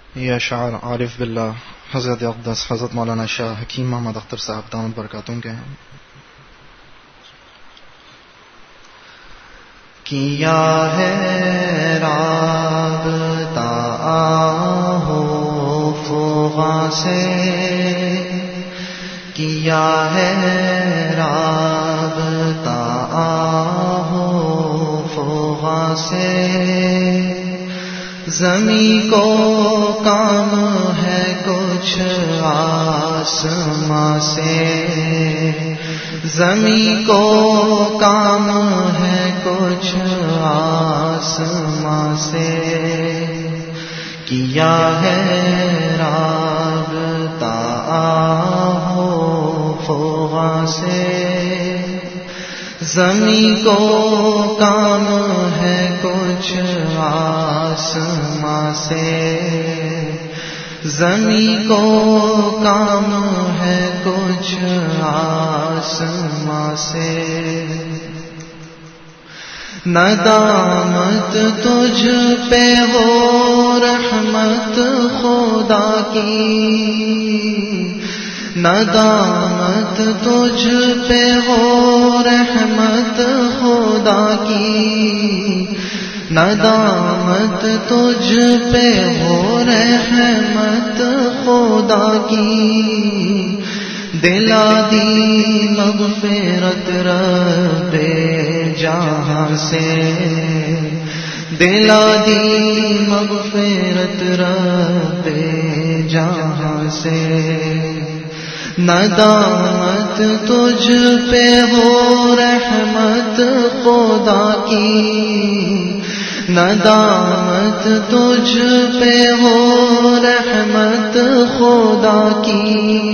یہ اشعار عارف باللہ حضرت اقدس حضرت مولانا شاہ حکیم محمد اختر صاحب دامت برکاتہم کے ہیں. کیا ہے رابطہ آہو فغاں سے، کیا ہے رابطہ آہو فغاں سے، زمیں کو کام ہے کچھ آسماں سے، زمیں کو کام ہے کچھ آسماں سے، کیا ہے رابطہ آہو فغاں سے، زمیں کو کام ہے کچھ آسماں سے، زمیں کو کام ہے کچھ آسماں سے. ندامت تجھ پہ ہو رحمت خدا کی، ندامت تجھ پہ ہو رحمت خدا کی، ندامت تجھ پہ ہو رحمت خدا کی، دلا دی مغفرت رب جہاں سے، دلا دی مغفرت رب جہاں سے. ندامت تجھ پہ ہو رحمت خدا کی، ندامت تجھ پہ ہو رحمت خدا کی،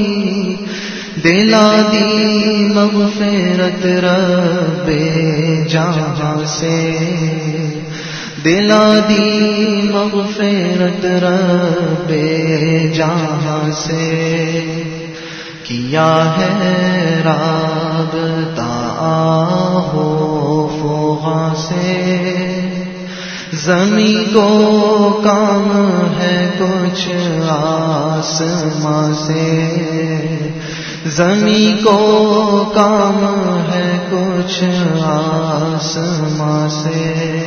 دلا دی مغفرت رب جہاں سے، دلا دی مغفرت رب جہاں سے. کیا ہے رابطہ آہو فغاں سے، زمیں کو کام ہے کچھ آسماں سے، زمیں کو کام ہے کچھ آسماں سے.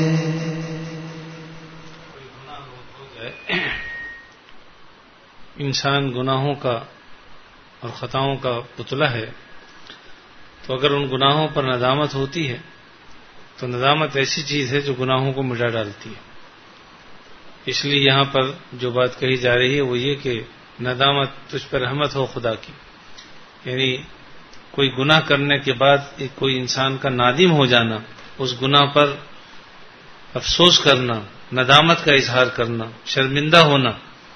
انسان گناہوں کا اور خطاؤں کا پتلا ہے، تو اگر ان گناہوں پر ندامت ہوتی ہے تو ندامت ایسی چیز ہے جو گناہوں کو مٹا ڈالتی ہے. اس لیے یہاں پر جو بات کہی جا رہی ہے وہ یہ کہ ندامت تجھ پر رحمت ہو خدا کی، یعنی کوئی گناہ کرنے کے بعد کوئی انسان کا نادم ہو جانا، اس گناہ پر افسوس کرنا، ندامت کا اظہار کرنا، شرمندہ ہونا،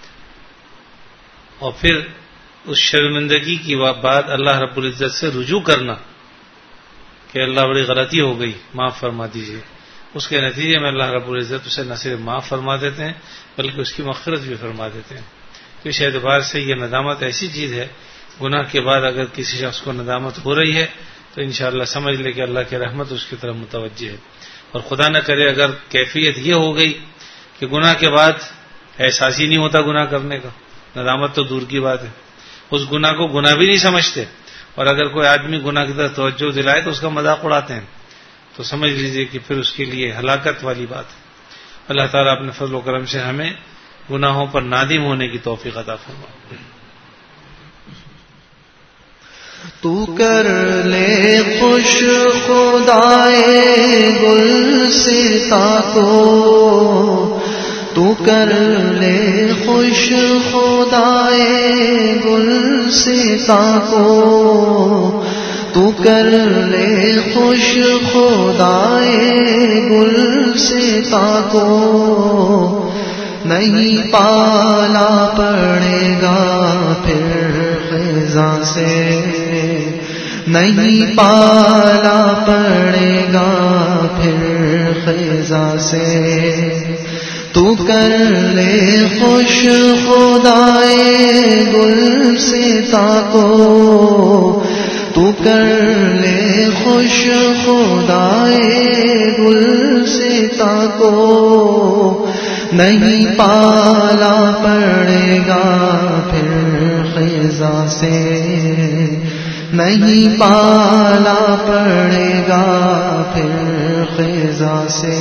اور پھر اس شرمندگی کی بعد اللہ رب العزت سے رجوع کرنا کہ اللہ بڑی غلطی ہو گئی، معاف فرما دیجیے. اس کے نتیجے میں اللہ رب العزت اسے نہ صرف معاف فرما دیتے ہیں بلکہ اس کی مغفرت بھی فرما دیتے ہیں. تو اس اعتبار سے یہ ندامت ایسی چیز ہے، گناہ کے بعد اگر کسی شخص کو ندامت ہو رہی ہے تو انشاءاللہ سمجھ لے کہ اللہ کی رحمت اس کی طرف متوجہ ہے. اور خدا نہ کرے اگر کیفیت یہ ہو گئی کہ گناہ کے بعد احساس ہی نہیں ہوتا گناہ کرنے کا، ندامت تو دور کی بات ہے، اس گناہ کو گناہ بھی نہیں سمجھتے، اور اگر کوئی آدمی گناہ کی طرف توجہ دلائے تو اس کا مذاق اڑاتے ہیں، تو سمجھ لیجئے کہ پھر اس کے لیے ہلاکت والی بات ہے. اللہ تعالیٰ اپنے فضل و کرم سے ہمیں گناہوں پر نادم ہونے کی توفیق عطا فرمائے. تو کر لے خوش خدائے گلستاں کو، تو کر لے خوش خدائے گلستاں کو، تو کر لے خوش خدائے گلستاں کو، نہیں پالا پڑے گا پھر خزاں سے، نہیں پالا پڑے گا پھر خزاں سے. تو کر لے خوش خدائے گلستاں کو، تو کر لے خوش خدائے گلستاں کو، نہیں پالا پڑے گا پھر خزاں سے، نہیں پالا پڑے گا پھر خزاں سے۔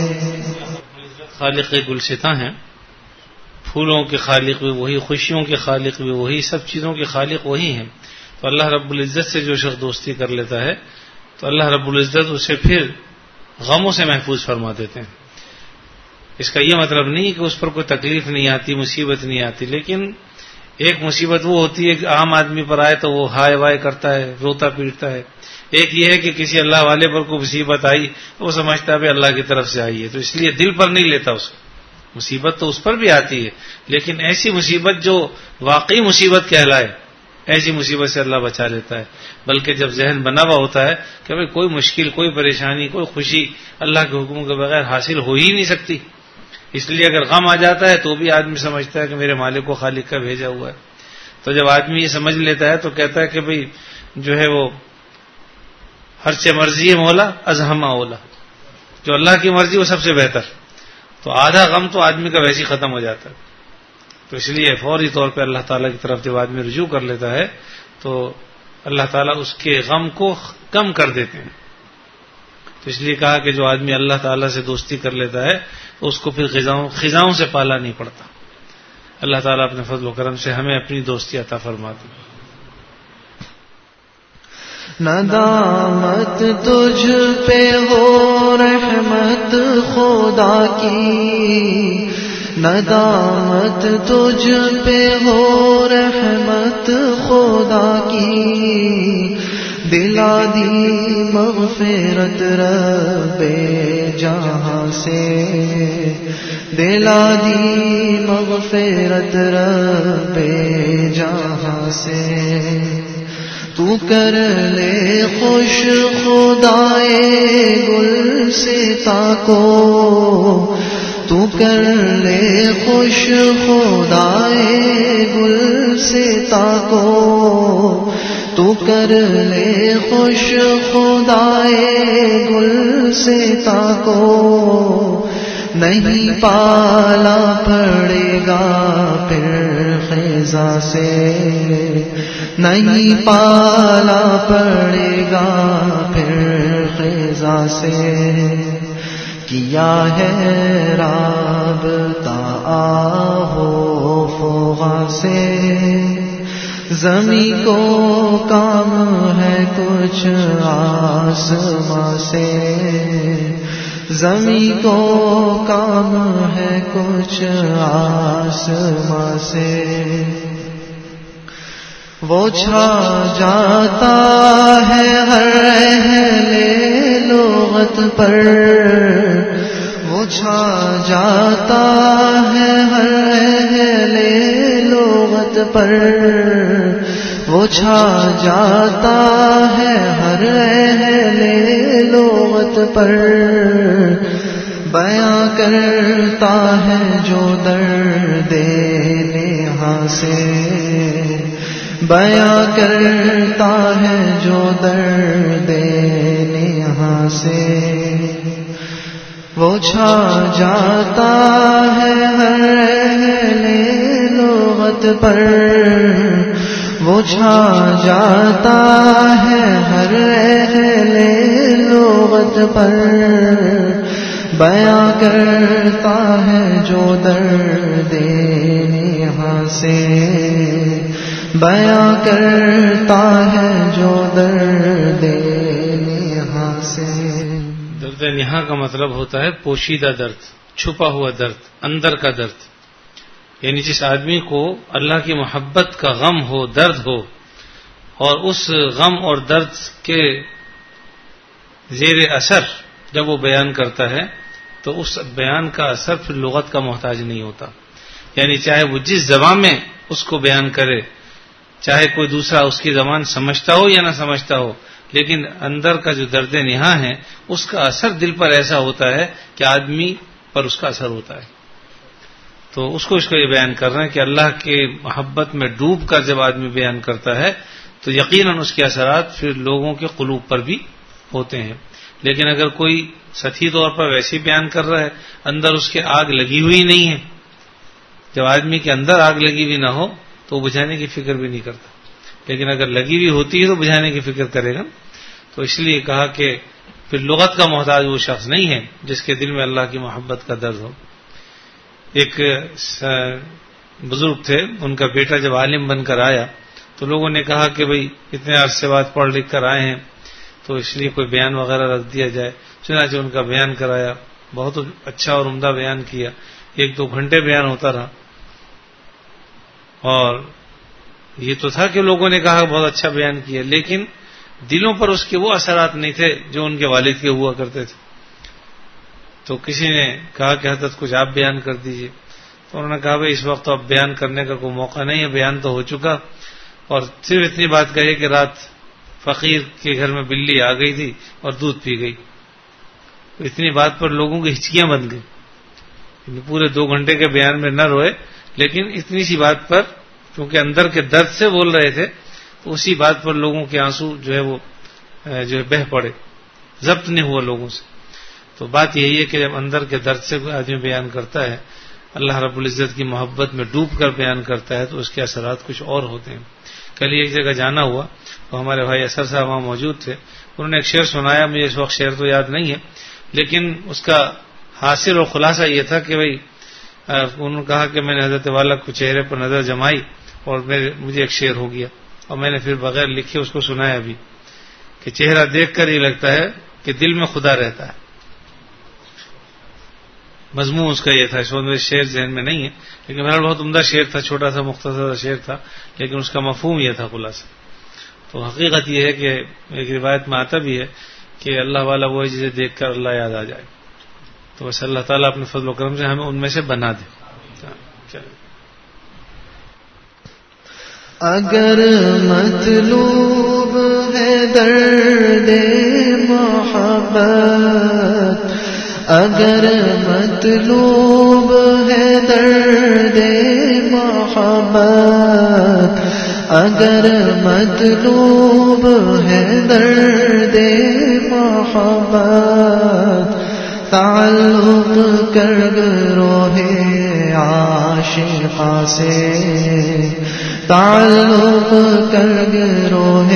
خالق گلستاں ہیں، پھولوں کے خالق بھی وہی، خوشیوں کے خالق بھی وہی، سب چیزوں کے خالق وہی ہیں۔ تو اللہ رب العزت سے جو شخص دوستی کر لیتا ہے تو اللہ رب العزت اسے پھر غموں سے محفوظ فرما دیتے ہیں۔ اس کا یہ مطلب نہیں کہ اس پر کوئی تکلیف نہیں آتی، مصیبت نہیں آتی، لیکن ایک مصیبت وہ ہوتی ہے کہ عام آدمی پر آئے تو وہ ہائے وائے کرتا ہے، روتا پیٹتا ہے۔ ایک یہ ہے کہ کسی اللہ والے پر کوئی مصیبت آئی تو وہ سمجھتا ہے اللہ کی طرف سے آئی ہے، تو اس لیے دل پر نہیں لیتا اس کو۔ مصیبت تو اس پر بھی آتی ہے، لیکن ایسی مصیبت جو واقعی مصیبت کہلائے، ایسی مصیبت سے اللہ بچا لیتا ہے۔ بلکہ جب ذہن بنا ہوا ہوتا ہے کہ بھئی کوئی مشکل، کوئی پریشانی، کوئی خوشی اللہ کے حکم کے بغیر حاصل ہو ہی نہیں سکتی، اس لیے اگر غم آ جاتا ہے تو بھی آدمی سمجھتا ہے کہ میرے مالک کو خالق کا بھیجا ہوا ہے۔ تو جب آدمی یہ سمجھ لیتا ہے تو کہتا ہے کہ بھئی جو ہے وہ ہر سے مرضی ہے مولا ازہما اولا، جو اللہ کی مرضی وہ سب سے بہتر، تو آدھا غم تو آدمی کا ویسے ہی ختم ہو جاتا ہے۔ تو اس لیے فوری طور پہ اللہ تعالیٰ کی طرف جب آدمی رجوع کر لیتا ہے تو اللہ تعالیٰ اس کے غم کو کم کر دیتے ہیں۔ تو اس لیے کہا کہ جو آدمی اللہ تعالیٰ سے دوستی کر لیتا ہے تو اس کو پھر خزاؤں سے پالا نہیں پڑتا۔ اللہ تعالیٰ اپنے فضل و کرم سے ہمیں اپنی دوستی عطا فرما دے۔ ندامت تجھ پہ ہو رحمت خدا کی، ندامت تجھ پہ ہو رحمت خدا کی، دلا دی مغفرت رب جہاں سے، دلا دی مغفرت رب جہاں سے۔ تو کر لے خوش خدائے گلستاں کو، تو کر لے خوش خدائے گلستاں کو، تو کر لے خوش خدائے گلستاں کو، نہیں پالا پڑے گا پھر خزاں سے، نہیں پالا پڑے گا پھر خزاں سے۔ کیا ہے رابطہ آہو فغاں سے، زمیں کو کام ہے کچھ آسماں سے، زمیں کو کام ہے کچھ آسماں سے۔ وہ چھا جاتا ہے ہر اہل لغت پر، وہ چھا جاتا ہے ہر اہل لغت پر، وہ چھا جاتا ہے ہر اہل لغت پر، بیاں کرتا ہے جو درد نہاں سے، بیاں کرتا ہے جو درد نہاں سے۔ وہ چھا جاتا ہے ہر اہل لغت پر، وہ چھا جاتا ہے ہر اہل لغت پر، بیاں کرتا ہے جو درد نہاں سے، بیاں کرتا ہے جو درد نہاں سے۔ درد نہاں کا مطلب ہوتا ہے پوشیدہ درد، چھپا ہوا درد، اندر کا درد، یعنی جس آدمی کو اللہ کی محبت کا غم ہو، درد ہو، اور اس غم اور درد کے زیر اثر جب وہ بیان کرتا ہے تو اس بیان کا اثر پھر لغت کا محتاج نہیں ہوتا، یعنی چاہے وہ جس زبان میں اس کو بیان کرے، چاہے کوئی دوسرا اس کی زبان سمجھتا ہو یا نہ سمجھتا ہو، لیکن اندر کا جو درد نہاں ہے اس کا اثر دل پر ایسا ہوتا ہے کہ آدمی پر اس کا اثر ہوتا ہے۔ تو اس کو یہ بیان کر رہے ہیں کہ اللہ کے محبت میں ڈوب کر جب آدمی بیان کرتا ہے تو یقیناً اس کے اثرات پھر لوگوں کے قلوب پر بھی ہوتے ہیں۔ لیکن اگر کوئی سطحی طور پر ویسے بیان کر رہا ہے، اندر اس کے آگ لگی ہوئی نہیں ہے، جب آدمی کے اندر آگ لگی ہوئی نہ ہو تو وہ بجھانے کی فکر بھی نہیں کرتا، لیکن اگر لگی ہوئی ہوتی ہے تو بجھانے کی فکر کرے گا. تو اس لیے کہا کہ پھر لغت کا محتاج وہ شخص نہیں ہے جس کے دل میں اللہ کی محبت کا درد ہو. ایک بزرگ تھے، ان کا بیٹا جب عالم بن کر آیا تو لوگوں نے کہا کہ بھئی اتنے عرصے بعد پڑھ لکھ کر آئے ہیں تو اس لیے کوئی بیان وغیرہ رکھ دیا جائے. چنانچہ ان کا بیان کرایا، بہت اچھا اور عمدہ بیان کیا، 1-2 گھنٹے بیان ہوتا رہا. اور یہ تو تھا کہ لوگوں نے کہا بہت اچھا بیان کیا، لیکن دلوں پر اس کے وہ اثرات نہیں تھے جو ان کے والد کے ہوا کرتے تھے. تو کسی نے کہا کہ حضرت کچھ آپ بیان کر دیجئے. تو انہوں نے کہا بھائی اس وقت تو اب بیان کرنے کا کوئی موقع نہیں ہے، بیان تو ہو چکا. اور صرف اتنی بات کہی کہ رات فقیر کے گھر میں بلی آ گئی تھی اور دودھ پی گئی. اتنی بات پر لوگوں کی ہچکیاں بن گئی، پورے 2 گھنٹے کے بیان میں نہ روئے، لیکن اتنی سی بات پر کیونکہ اندر کے درد سے بول رہے تھے تو اسی بات پر لوگوں کے آنسو جو ہے وہ بہہ پڑے، ضبط نہیں ہوا لوگوں سے. تو بات یہی ہے کہ جب اندر کے درد سے کوئی آدمی بیان کرتا ہے، اللہ رب العزت کی محبت میں ڈوب کر بیان کرتا ہے، تو اس کے اثرات کچھ اور ہوتے ہیں. کل ایک جگہ جانا ہوا تو ہمارے بھائی اثر صاحب وہاں موجود تھے، انہوں نے ایک شعر سنایا، مجھے اس وقت شعر تو یاد نہیں ہے، لیکن اس کا حاصل اور خلاصہ یہ تھا کہ بھئی انہوں نے کہا کہ میں نے حضرت والا کو چہرے پر نظر جمائی اور مجھے ایک شعر ہو گیا، اور میں نے پھر بغیر لکھے اس کو سنایا بھی کہ چہرہ دیکھ کر ہی لگتا ہے کہ دل میں خدا رہتا ہے. مضمون اس کا یہ تھا، اس وقت میرے شعر ذہن میں نہیں ہے، لیکن بہرحال بہت عمدہ شعر تھا، چھوٹا سا مختصر شعر تھا، لیکن اس کا مفہوم یہ تھا خلاصہ. تو حقیقت یہ ہے کہ ایک روایت میں آتا بھی ہے کہ اللہ والا وہ ہے جسے دیکھ کر اللہ یاد آ جائے. تو بس اللہ تعالیٰ اپنے فضل و کرم سے ہمیں ان میں سے بنا دے. اگر مطلوب ہے درد محبت، اگر مطلوب ہے درد محبت، اگر مطلوب ہے درد محبت، تعلق کر گروہ عاشقاں سے، تعلق کر گروہ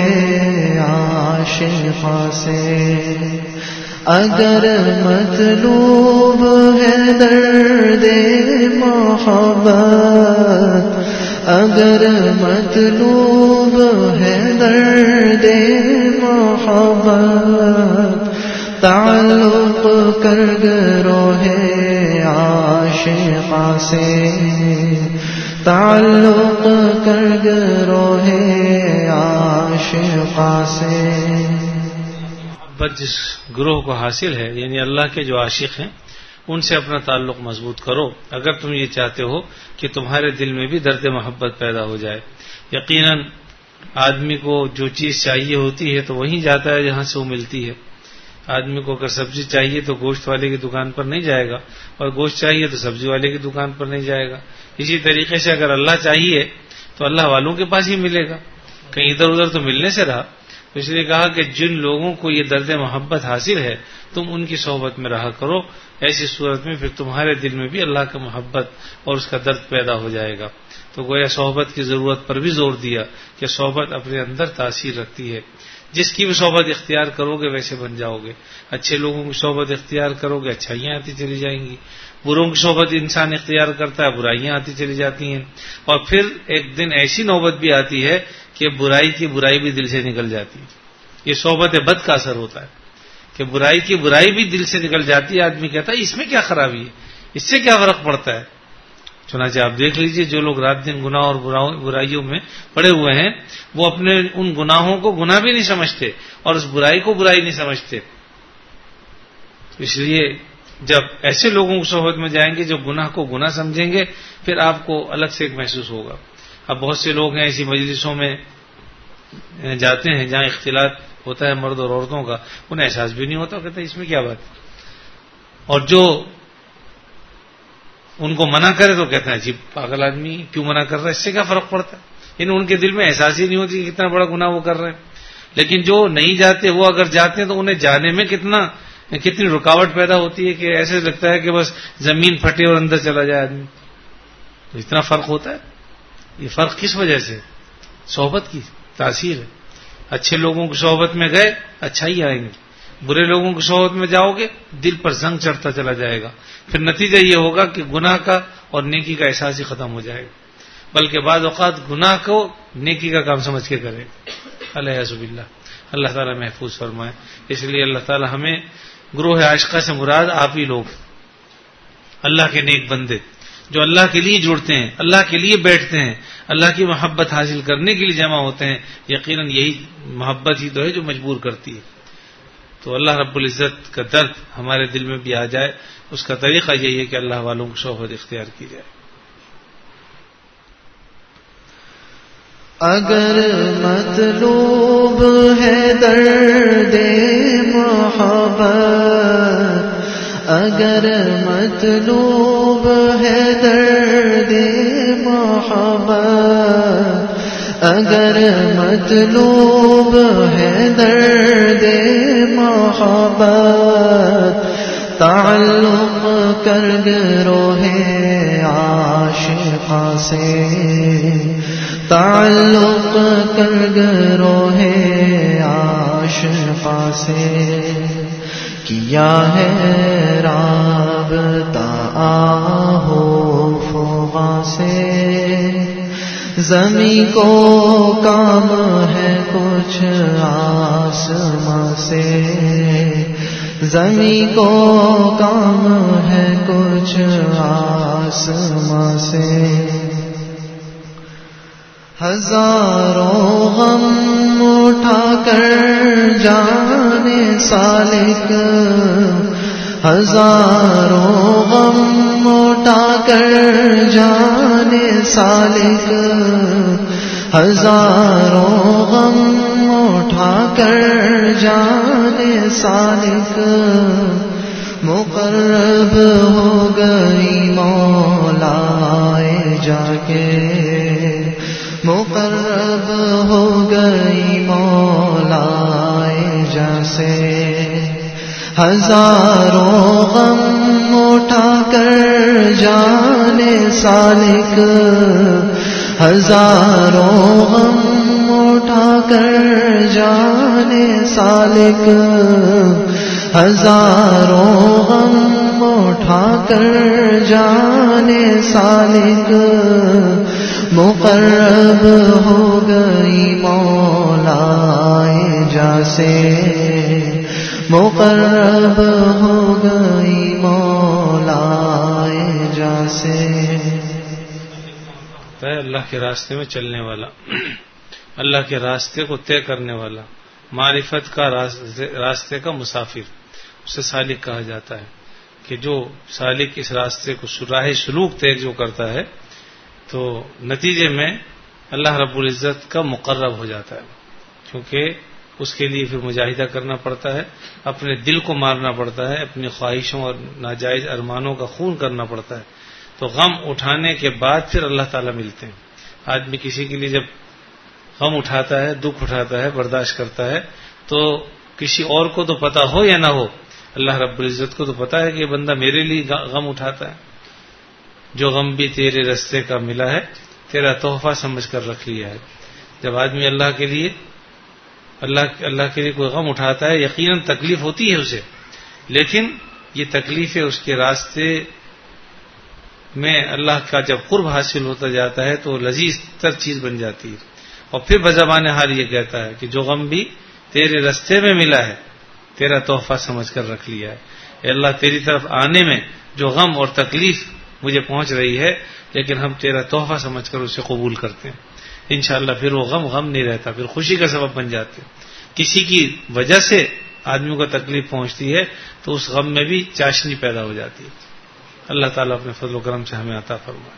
عاشقاں سے. اگر مطلوب ہے درد محبت، اگر مطلوب ہے درد محبت، تعلق کر گروہ عاشقاں سے، تعلق کر گروہ عاشقاں سے. جس گروہ کو حاصل ہے یعنی اللہ کے جو عاشق ہیں ان سے اپنا تعلق مضبوط کرو اگر تم یہ چاہتے ہو کہ تمہارے دل میں بھی درد محبت پیدا ہو جائے. یقیناً آدمی کو جو چیز چاہیے ہوتی ہے تو وہیں جاتا ہے جہاں سے وہ ملتی ہے. آدمی کو اگر سبزی چاہیے تو گوشت والے کی دکان پر نہیں جائے گا، اور گوشت چاہیے تو سبزی والے کی دکان پر نہیں جائے گا. اسی طریقے سے اگر اللہ چاہیے تو اللہ والوں کے پاس ہی ملے گا، کہیں ادھر ادھر تو ملنے سے رہا. تو اس لیے کہا کہ جن لوگوں کو یہ درد محبت حاصل ہے تم ان کی صحبت میں رہا کرو، ایسی صورت میں پھر تمہارے دل میں بھی اللہ کا محبت اور اس کا درد پیدا ہو جائے گا. تو گویا صحبت کی ضرورت پر بھی زور دیا کہ صحبت اپنے اندر تاثیر رکھتی ہے. جس کی بھی صحبت اختیار کرو گے ویسے بن جاؤ گے. اچھے لوگوں کی صحبت اختیار کرو گے اچھائیاں آتی چلی جائیں گی. بروں کی صحبت انسان اختیار کرتا ہے برائیاں آتی چلی جاتی ہیں. اور پھر ایک دن ایسی نوبت بھی آتی ہے کہ برائی کی برائی بھی دل سے نکل جاتی ہے. یہ صحبت بد کا اثر ہوتا ہے کہ برائی کی برائی بھی دل سے نکل جاتی ہے. آدمی کہتا ہے اس میں کیا خرابی ہے، اس سے کیا فرق پڑتا ہے. چنانچہ آپ دیکھ لیجئے جو لوگ رات دن گناہ اور برائیوں میں پڑے ہوئے ہیں وہ اپنے ان گناہوں کو گناہ بھی نہیں سمجھتے اور اس برائی کو برائی نہیں سمجھتے. اس لیے جب ایسے لوگوں کی صحبت میں جائیں گے جو گناہ کو گناہ سمجھیں گے پھر آپ کو الگ سے ایک محسوس ہوگا. اب بہت سے لوگ ہیں ایسی مجلسوں میں جاتے ہیں جہاں اختلاط ہوتا ہے مرد اور عورتوں کا، انہیں احساس بھی نہیں ہوتا، کہتے ہیں اس میں کیا بات ہے. اور جو ان کو منع کرے تو کہتے ہیں عجیب پاگل آدمی کیوں منع کر رہا ہے، اس سے کیا فرق پڑتا ہے. ان کے دل میں احساس ہی نہیں ہوتی کہ کتنا بڑا گناہ وہ کر رہے ہیں. لیکن جو نہیں جاتے وہ اگر جاتے ہیں تو انہیں جانے میں کتنی رکاوٹ پیدا ہوتی ہے کہ ایسے لگتا ہے کہ بس زمین پھٹے اور اندر چلا جائے آدمی. تو اتنا فرق ہوتا ہے. یہ فرق کس وجہ سے؟ صحبت کی تاثیر ہے. اچھے لوگوں کی صحبت میں گئے اچھا ہی آئیں گے، برے لوگوں کی صحبت میں جاؤ گے دل پر زنگ چڑھتا چلا جائے گا. پھر نتیجہ یہ ہوگا کہ گناہ کا اور نیکی کا احساس ہی ختم ہو جائے گا، بلکہ بعض اوقات گناہ کو نیکی کا کام سمجھ کے کرے. علیہ باللہ. اللہ تعالیٰ محفوظ فرمائے. اس لیے اللہ تعالیٰ ہمیں گروہ عاشقہ سے مراد آپ ہی لوگ، اللہ کے نیک بندے جو اللہ کے لیے جڑتے ہیں، اللہ کے لیے بیٹھتے ہیں، اللہ کی محبت حاصل کرنے کے لیے جمع ہوتے ہیں. یقیناً یہی محبت ہی تو ہے جو مجبور کرتی ہے. تو اللہ رب العزت کا درد ہمارے دل میں بھی آ جائے، اس کا طریقہ یہی ہے کہ اللہ والوں کو صحبت اختیار کی جائے. اگر مطلوب ہے درد محبت، اگر مطلوب ہے درد محبت، اگر مطلوب ہے درد محبت، تعلق کر گروہ عاشقاں سے، تعلق کر گروہ عاشقاں سے. کیا ہے رابطہ آہو فغاں سے، زمیں کو کام ہے کچھ آسماں سے، زمیں کو کام ہے کچھ آسماں سے. ہزاروں غم اٹھا کر جانے سالک، ہزاروں غم اٹھا کر جانے سالک، ہزاروں غم اٹھا کر جانے سالک. مقرب ہو گئی مولائے جا کے، مقرب ہو گئی مولائے جا سے. ہزاروں غم اٹھا کر جانے سالک، ہزاروں غم اٹھا کر جانے سالک، ہزاروں غم اٹھا کر جانے سالک. مقرب ہو گئی مولائے جا سے، مقرب ہو گئی مولائے جا سے. اللہ کے راستے میں چلنے والا، اللہ کے راستے کو طے کرنے والا، معرفت کا راستے کا مسافر، اسے سالک کہا جاتا ہے. کہ جو سالک اس راستے کو راہ سلوک طے جو کرتا ہے تو نتیجے میں اللہ رب العزت کا مقرب ہو جاتا ہے، کیونکہ اس کے لیے پھر مجاہدہ کرنا پڑتا ہے، اپنے دل کو مارنا پڑتا ہے، اپنی خواہشوں اور ناجائز ارمانوں کا خون کرنا پڑتا ہے. تو غم اٹھانے کے بعد پھر اللہ تعالیٰ ملتے ہیں. آدمی کسی کے لیے جب غم اٹھاتا ہے، دکھ اٹھاتا ہے، برداشت کرتا ہے، تو کسی اور کو تو پتا ہو یا نہ ہو، اللہ رب العزت کو تو پتا ہے کہ یہ بندہ میرے لیے غم اٹھاتا ہے. جو غم بھی تیرے رستے کا ملا ہے، تیرا تحفہ سمجھ کر رکھ لیا ہے. جب آدمی اللہ کے لیے کوئی غم اٹھاتا ہے، یقیناً تکلیف ہوتی ہے اسے، لیکن یہ تکلیفیں اس کے راستے میں اللہ کا جب قرب حاصل ہوتا جاتا ہے تو لذیذ تر چیز بن جاتی ہے. اور پھر بزبان حال یہ کہتا ہے کہ جو غم بھی تیرے رستے میں ملا ہے، تیرا تحفہ سمجھ کر رکھ لیا ہے. اے اللہ، تیری طرف آنے میں جو غم اور تکلیف مجھے پہنچ رہی ہے، لیکن ہم تیرا تحفہ سمجھ کر اسے قبول کرتے ہیں. انشاءاللہ پھر وہ غم نہیں رہتا، پھر خوشی کا سبب بن جاتے ہیں. کسی کی وجہ سے آدمی کو تکلیف پہنچتی ہے تو اس غم میں بھی چاشنی پیدا ہو جاتی ہے. اللہ تعالیٰ اپنے فضل و کرم سے ہمیں عطا فرمائے.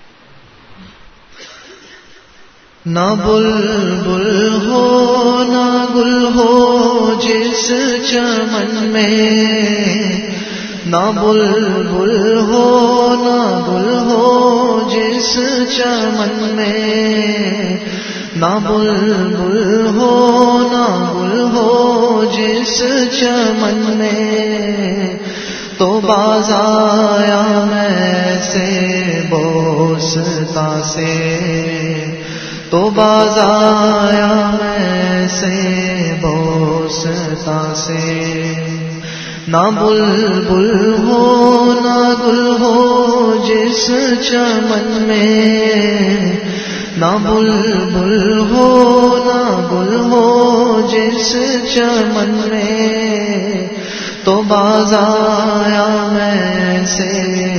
نہ بلبل ہو نہ گل ہو جس چمن میں، نہ بلبل ہو نہ گل ہو جس چمن میں، نہ بلبل ہو نہ گل ہو جس چمن میں، تو باز آیا میں سے بوستا سے، تو باز آیا میں سے بوستا سے۔ نہ بلبل ہو نہ گل ہو جس چمن میں، نہ بلبل ہو نہ گل ہو جس چمن میں، تو باز آیا میں سے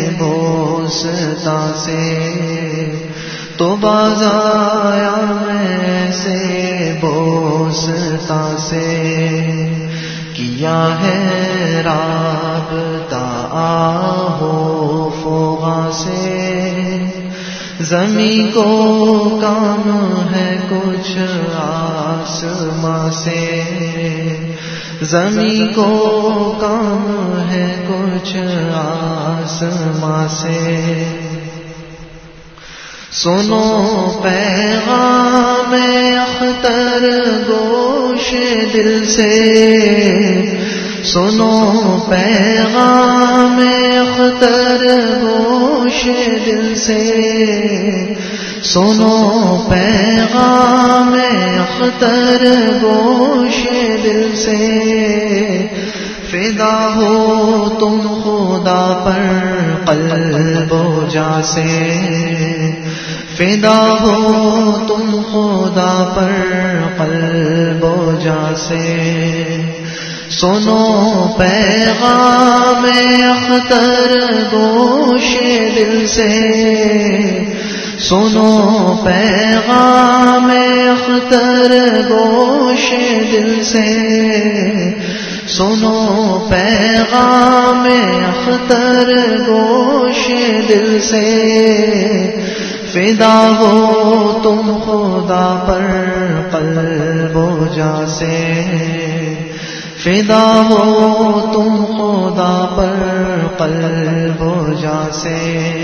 بوستا سے، تو باز آیا میں سے بوستا سے۔ کیا ہے رابطہ آہو فوغا سے، زمین کو کام ہے کچھ آسماں سے، زمین کو کام ہے کچھ آسماں سے۔ سنو پیغام اختر گوش دل سے، سنو پیغام اختر گوش دل سے، سنو پیغام اختر گوش دل سے۔ فدا ہو تم خدا پر قلب و جاں سے، فدا ہو تم خدا پر قلب و جاں سے۔ سنو پیغام اختر گوش دل سے، سنو پیغام اختر گوش دل سے، سنو پیغام اختر گوش دل سے۔ فدا ہو تم خدا پر قلب و جاں سے، فدا ہو تم خدا پر قلب و جاں سے۔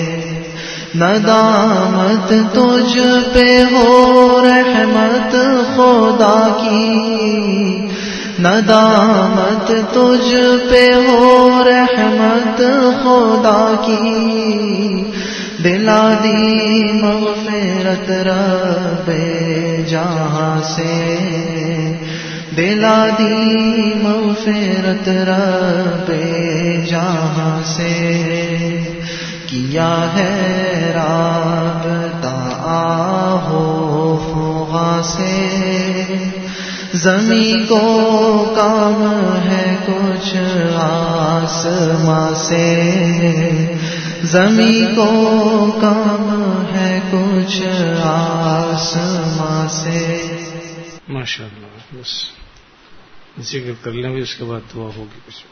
ندامت تجھ پہ ہو رحمت خدا کی، ندامت تجھ پہ ہو رحمت خدا کی، دلا دی مغفرت رب جہاں سے، دلا دی مغفرت رب جہاں سے۔ کیا ہے رابطہ آہو فغاں سے، زمین کو کام ہے کچھ آسماں سے، زمین کو کام ہے کچھ آسماں سے۔ ماشاء اللہ، بس ذکر کر لیں بھی، اس کے بعد دعا ہوگی کچھ۔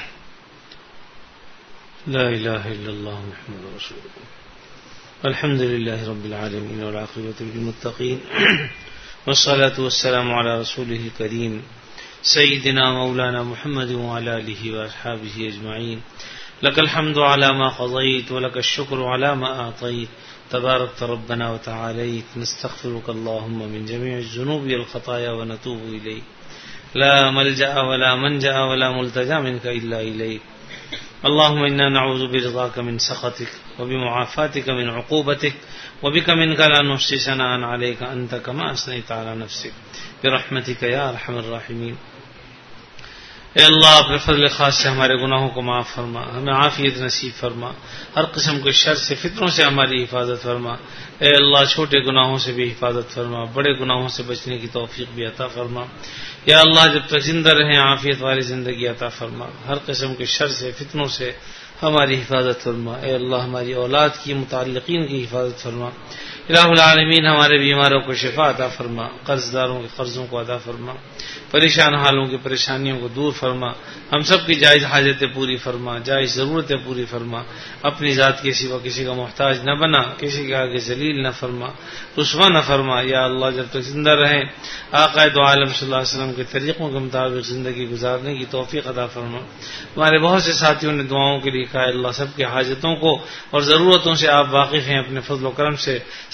لا الہ الا اللہ محمد رسول اللہ، الحمد للہ رب العالمین والعاقبۃ للمتقین، والصلاة والسلام على رسوله الكريم سيدنا مولانا محمد وعلى آله وأصحابه أجمعين. لك الحمد على ما قضيت ولك الشكر على ما أعطيت، تباركت ربنا وتعاليت، نستغفرك اللهم من جميع الذنوب والخطايا ونتوب إليك، لا ملجأ ولا منجأ ولا ملتجأ منك إلا إليك. اللهم إنا نعوذ برضاك من سخطك وبمعافاتك من عقوبتك، وبك منك لا نحصي ثناء عليك أنت كما أثنيت على نفسك، برحمتك يا أرحم الراحمين. اے اللہ، اپنے فضل خاص سے ہمارے گناہوں کو معاف فرما، ہمیں عافیت نصیب فرما، ہر قسم کے شر سے فتنوں سے ہماری حفاظت فرما۔ اے اللہ، چھوٹے گناہوں سے بھی حفاظت فرما، بڑے گناہوں سے بچنے کی توفیق بھی عطا فرما۔ یا اللہ، جب تک زندہ رہیں عافیت والی زندگی عطا فرما، ہر قسم کے شر سے فتنوں سے ہماری حفاظت فرما۔ اے اللہ، ہماری اولاد کی متعلقین کی حفاظت فرما۔ الہ العالمین، ہمارے بیماروں کو شفا عطا فرما، قرض داروں کے قرضوں کو ادا فرما، پریشان حالوں کی پریشانیوں کو دور فرما، ہم سب کی جائز حاجتیں پوری فرما، جائز ضرورتیں پوری فرما، اپنی ذات کے سوا کسی کا محتاج نہ بنا، کسی کے آگے ذلیل نہ فرما، رسوا نہ فرما۔ یا اللہ، جب تک زندہ رہیں آقا دو عالم صلی اللہ علیہ وسلم کے طریقوں کے مطابق زندگی گزارنے کی توفیق عطا فرما۔ ہمارے بہت سے ساتھیوں نے دعاؤں کے لیے کہا، اللہ سب کی حاجتوں کو اور ضرورتوں سے آپ واقف ہیں، اپنے فضل و کرم سے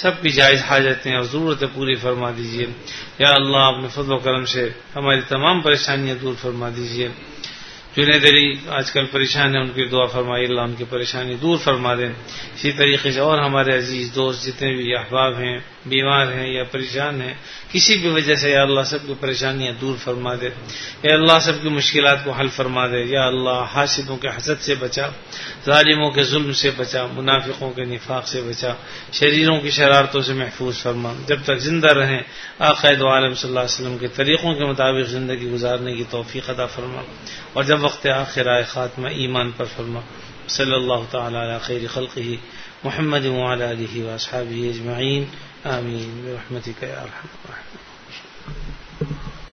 سب کی جائز حاجتیں اور ضرورتیں پوری فرما دیجیے. یا اللہ اپنے فضل و کرم سے ہماری تمام پریشانیاں دور فرما دیجیے. جنید علی آج کل پریشان ہیں، ان کی دعا فرمائیے، اللہ ان کی پریشانی دور فرما دیں. اسی طریقے سے اور ہمارے عزیز دوست جتنے بھی احباب ہیں، بیمار ہیں یا پریشان ہیں کسی بھی وجہ سے، یا اللہ سب کی پریشانیاں دور فرما دے. یا اللہ سب کی مشکلات کو حل فرما دے. یا اللہ حاسدوں کے حسد سے بچا، ظالموں کے ظلم سے بچا، منافقوں کے نفاق سے بچا، شریروں کی شرارتوں سے محفوظ فرما. جب تک زندہ رہیں آقا دو عالم صلی اللہ علیہ وسلم کے طریقوں کے مطابق زندگی گزارنے کی توفیق عطا فرما، اور جب وقت آخر آئے خاتمہ ایمان پر فرما. صلی اللہ تعالی علی خیر خلقہ محمد وعلی آلہ واصحابہ اجمعین. آمین برحمتک یا ارحم الراحمین.